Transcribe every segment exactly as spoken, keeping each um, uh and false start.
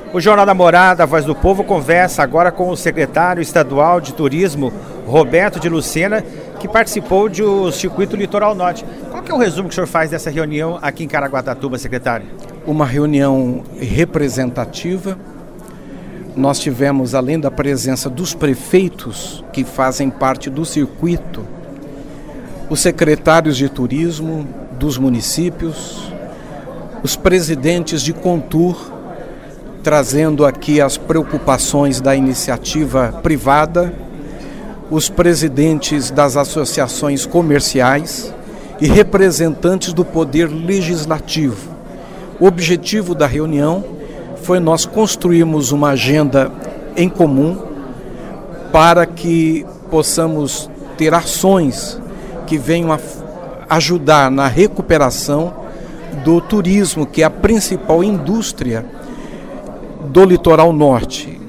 O Jornal da Morada, a Voz do Povo, conversa agora com o secretário estadual de Turismo, Roberto de Lucena, que participou do Circuito Litoral Norte. Qual que é o resumo que o senhor faz dessa reunião aqui em Caraguatatuba, secretário? Uma reunião representativa. Nós tivemos, além da presença dos prefeitos que fazem parte do circuito, os secretários de turismo dos municípios, os presidentes de Contur, trazendo aqui as preocupações da iniciativa privada, os presidentes das associações comerciais e representantes do poder legislativo. O objetivo da reunião foi nós construirmos uma agenda em comum para que possamos ter ações que venham a ajudar na recuperação do turismo, que é a principal indústria do litoral norte.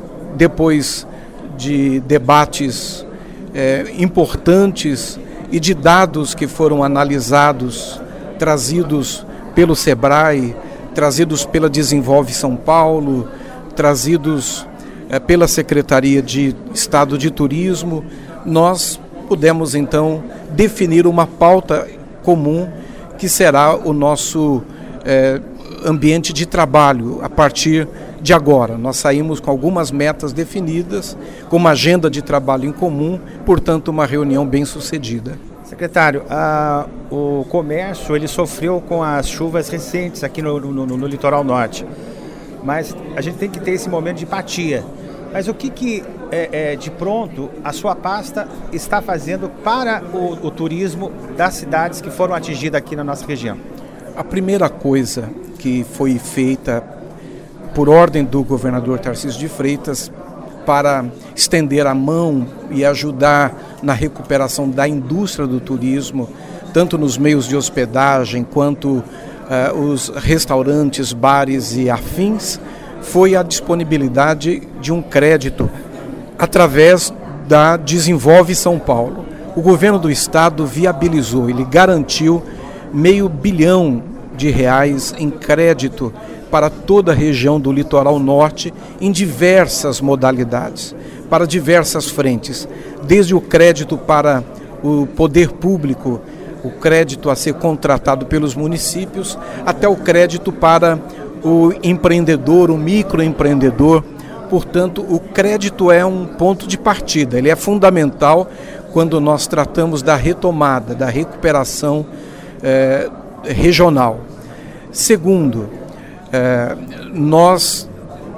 Depois de debates é, importantes e de dados que foram analisados, trazidos pelo SEBRAE, trazidos pela Desenvolve São Paulo, trazidos é, pela Secretaria de Estado de Turismo, nós pudemos então definir uma pauta comum que será o nosso é, ambiente de trabalho a partir de agora. Nós saímos com algumas metas definidas, com uma agenda de trabalho em comum, portanto uma reunião bem sucedida. Secretário, a, o comércio ele sofreu com as chuvas recentes aqui no, no, no, no litoral norte, mas a gente tem que ter esse momento de empatia. Mas o que, que é, é, de pronto a sua pasta está fazendo para o, o turismo das cidades que foram atingidas aqui na nossa região? A primeira coisa que foi feita por ordem do governador Tarcísio de Freitas para estender a mão e ajudar na recuperação da indústria do turismo, tanto nos meios de hospedagem quanto uh, os restaurantes, bares e afins, foi a disponibilidade de um crédito através da Desenvolve São Paulo. O governo do estado viabilizou, ele garantiu meio bilhão de reais em crédito para toda a região do litoral norte em diversas modalidades, para diversas frentes, desde o crédito para o poder público, o crédito a ser contratado pelos municípios, até o crédito para o empreendedor, o microempreendedor. Portanto, o crédito é um ponto de partida, ele é fundamental quando nós tratamos da retomada, da recuperação eh, regional. Segundo, É, nós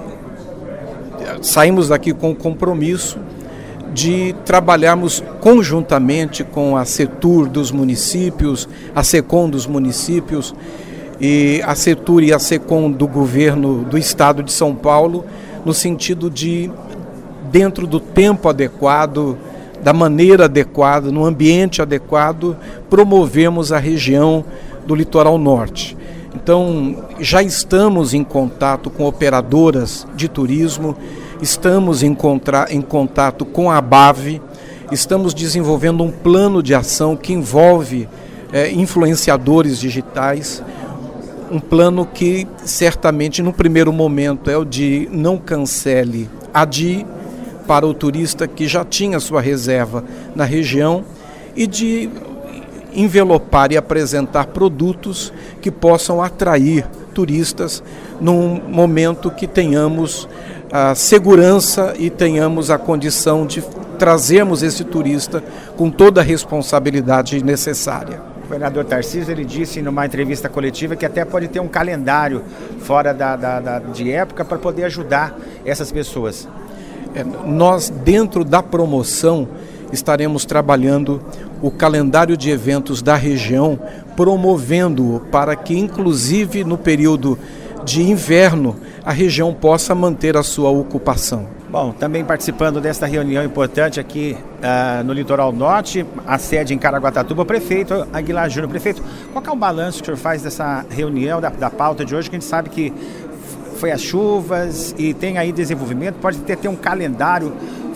saímos daqui com o compromisso de trabalharmos conjuntamente com a Setur dos municípios, a SECOM dos municípios e a Setur e a SECOM do governo do estado de São Paulo, no sentido de, dentro do tempo adequado, da maneira adequada, no ambiente adequado, promovermos a região do litoral norte. Então, já estamos em contato com operadoras de turismo, estamos em, contra, em contato com a ABAV, estamos desenvolvendo um plano de ação que envolve é, influenciadores digitais, um plano que certamente no primeiro momento é o de não cancele, adie para o turista que já tinha sua reserva na região e de envelopar e apresentar produtos que possam atrair turistas num momento que tenhamos a segurança e tenhamos a condição de trazermos esse turista com toda a responsabilidade necessária. O governador Tarcísio ele disse numa entrevista coletiva que até pode ter um calendário fora da, da, da, de época para poder ajudar essas pessoas. É, nós, dentro da promoção, estaremos trabalhando o calendário de eventos da região, promovendo-o para que, inclusive no período de inverno, a região possa manter a sua ocupação. Bom, também participando desta reunião importante aqui uh, no Litoral Norte, a sede em Caraguatatuba, o prefeito Aguilar Júnior. Prefeito, qual que é o balanço que o senhor faz dessa reunião, da, da pauta de hoje, que a gente sabe que foi as chuvas e tem aí desenvolvimento, pode ter, ter um calendário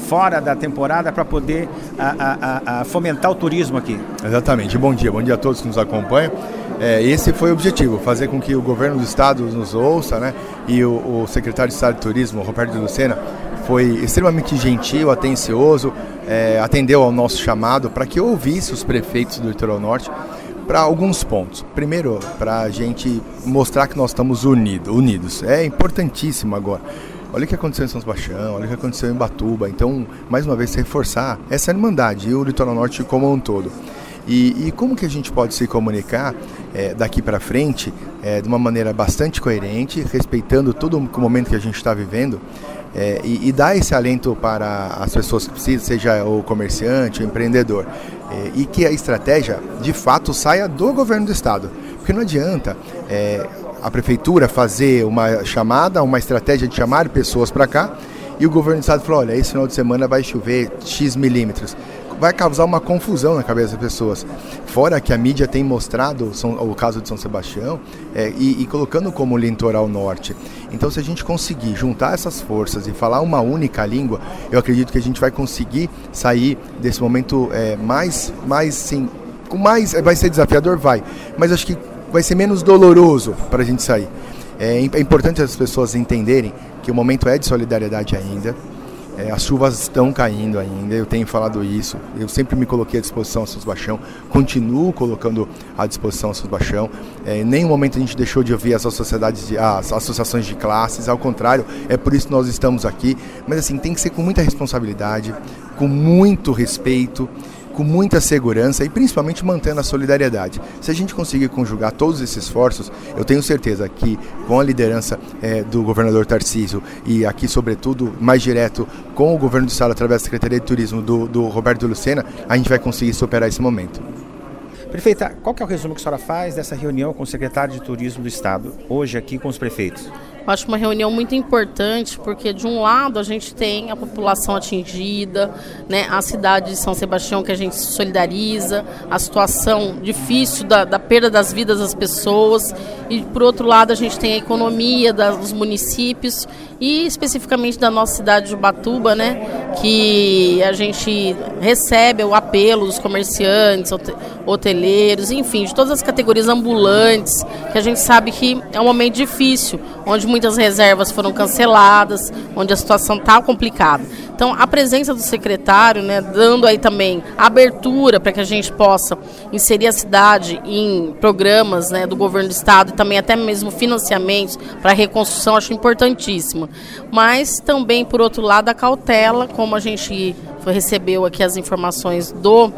fora da temporada para poder a, a, a fomentar o turismo aqui. Exatamente. Bom dia, bom dia a todos que nos acompanham. É, esse foi o objetivo, fazer com que o governo do estado nos ouça, né? E o, o secretário de Estado de Turismo, Roberto de Lucena, foi extremamente gentil, atencioso, é, atendeu ao nosso chamado para que eu ouvisse os prefeitos do Litoral Norte para alguns pontos. Primeiro, para a gente mostrar que nós estamos unido, unidos. É importantíssimo agora. Olha o que aconteceu em São Sebastião, olha o que aconteceu em Ubatuba. Então, mais uma vez, reforçar essa irmandade e o Litoral Norte como um todo. E, e como que a gente pode se comunicar é, daqui para frente é, de uma maneira bastante coerente, respeitando todo o momento que a gente está vivendo, é, e, e dar esse alento para as pessoas que precisam, seja o comerciante, o empreendedor, é, e que a estratégia, de fato, saia do governo do estado. Porque não adianta é, a prefeitura fazer uma chamada, uma estratégia de chamar pessoas para cá, e o governo do estado falou, olha, esse final de semana vai chover X milímetros. Vai causar uma confusão na cabeça das pessoas. Fora que a mídia tem mostrado São, o caso de São Sebastião é, e, e colocando como litoral norte. Então, se a gente conseguir juntar essas forças e falar uma única língua, eu acredito que a gente vai conseguir sair desse momento é, mais, mais, sim, com mais, vai ser desafiador, vai, mas acho que vai ser menos doloroso para a gente sair. É, é importante as pessoas entenderem que o momento é de solidariedade ainda. É, as chuvas estão caindo ainda, eu tenho falado isso, eu sempre me coloquei à disposição a São Sebastião, continuo colocando à disposição a São Sebastião, é, em nenhum momento a gente deixou de ouvir as, sociedades de, as associações de classes, ao contrário, é por isso que nós estamos aqui, mas assim, tem que ser com muita responsabilidade, com muito respeito, com muita segurança e principalmente mantendo a solidariedade. Se a gente conseguir conjugar todos esses esforços, eu tenho certeza que com a liderança é, do governador Tarcísio e aqui, sobretudo, mais direto com o governo do estado através da Secretaria de Turismo do, do Roberto Lucena, a gente vai conseguir superar esse momento. Prefeita, qual que é o resumo que a senhora faz dessa reunião com o secretário de Turismo do estado, hoje aqui com os prefeitos? Eu acho uma reunião muito importante, porque de um lado a gente tem a população atingida, né, a cidade de São Sebastião que a gente se solidariza, a situação difícil da, da perda das vidas das pessoas, e por outro lado a gente tem a economia da, dos municípios e especificamente da nossa cidade de Ubatuba, né, que a gente recebe o apelo dos comerciantes, hoteleiros, enfim, de todas as categorias ambulantes, que a gente sabe que é um momento difícil, onde muitas reservas foram canceladas, onde a situação está complicada. Então, a presença do secretário, né, dando aí também abertura para que a gente possa inserir a cidade em programas, né, do governo do estado e também até mesmo financiamentos para a reconstrução, acho importantíssimo. Mas também, por outro lado, a cautela, como a gente recebeu aqui as informações do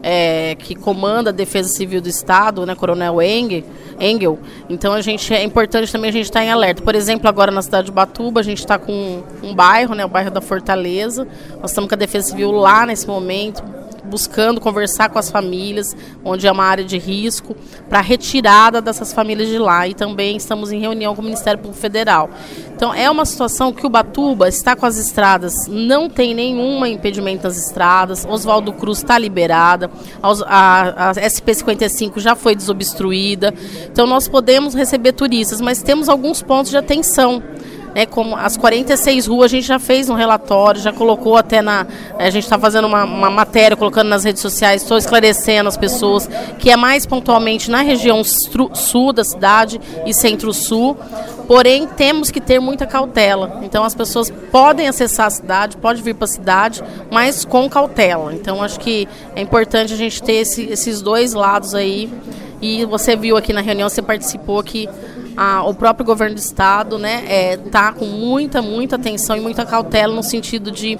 é, que comanda a Defesa Civil do Estado, né, Coronel Engel, Engel. Então a gente, é importante também a gente estar em alerta. Por exemplo, agora na cidade de Ubatuba, a gente está com um bairro, né, o bairro da Fortaleza. Nós estamos com a Defesa Civil lá nesse momento, buscando conversar com as famílias, onde é uma área de risco, para a retirada dessas famílias de lá. E também estamos em reunião com o Ministério Público Federal. Então é uma situação que Ubatuba está com as estradas, não tem nenhum impedimento nas estradas, Oswaldo Cruz está liberada, a, a S P cinquenta e cinco já foi desobstruída, então nós podemos receber turistas, mas temos alguns pontos de atenção. Né, como as quarenta e seis ruas, a gente já fez um relatório, já colocou até na... A gente está fazendo uma, uma matéria, colocando nas redes sociais, estou esclarecendo as pessoas, que é mais pontualmente na região sul da cidade e centro-sul, porém temos que ter muita cautela. Então as pessoas podem acessar a cidade, podem vir para a cidade, mas com cautela. Então acho que é importante a gente ter esse, esses dois lados aí. E você viu aqui na reunião, você participou que Ah, o próprio governo do estado, né, está é, com muita, muita atenção e muita cautela no sentido de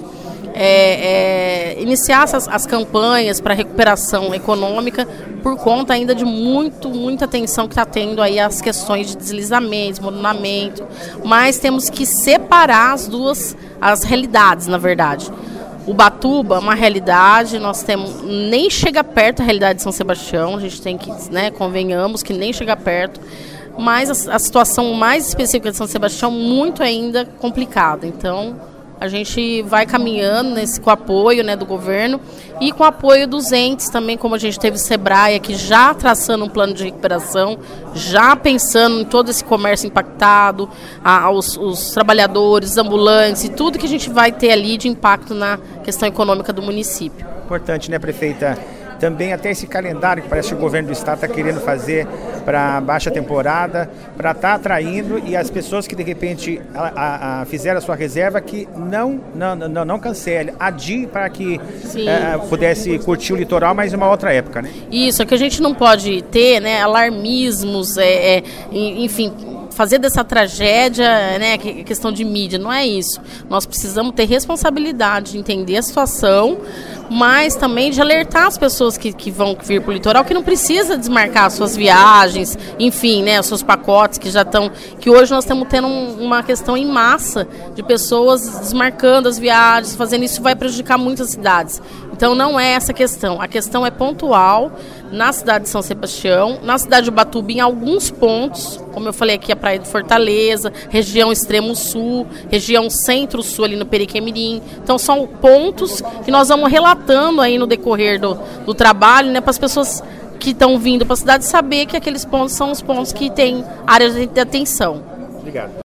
é, é, iniciar as, as campanhas para recuperação econômica por conta ainda de muito, muita atenção que está tendo aí as questões de deslizamento, desmoronamento, mas temos que separar as duas, as realidades, na verdade. Ubatuba é uma realidade, nós temos, nem chega perto da realidade de São Sebastião, a gente tem que, né, convenhamos que nem chega perto, mas a, a situação mais específica de São Sebastião muito ainda complicada. Então, a gente vai caminhando nesse, com o apoio, né, do governo e com o apoio dos entes também, como a gente teve o Sebrae aqui já traçando um plano de recuperação, já pensando em todo esse comércio impactado, a, os, os trabalhadores, os ambulantes e tudo que a gente vai ter ali de impacto na questão econômica do município. Importante, né, prefeita? Também até esse calendário que parece que o governo do estado está querendo fazer para baixa temporada, para estar tá atraindo e as pessoas que de repente a, a, a fizeram a sua reserva que não, não, não, não cancele, adie para que é, pudesse curtir o litoral, mas em uma outra época, né? Isso, é que a gente não pode ter, né, alarmismos, é, é, enfim, fazer dessa tragédia, né, questão de mídia, não é isso. Nós precisamos ter responsabilidade de entender a situação, mas também de alertar as pessoas que, que vão vir para o litoral, que não precisa desmarcar suas viagens, enfim, né, os seus pacotes que já estão, que hoje nós estamos tendo um, uma questão em massa de pessoas desmarcando as viagens, fazendo isso vai prejudicar muitas cidades. Então não é essa a questão, a questão é pontual na cidade de São Sebastião, na cidade de Ubatuba, em alguns pontos, como eu falei aqui, a Praia de Fortaleza, região extremo sul, região centro-sul ali no Periquemirim. Então são pontos que nós vamos relatando aí no decorrer do, do trabalho, né, para as pessoas que estão vindo para a cidade saber que aqueles pontos são os pontos que têm áreas de atenção. Obrigado.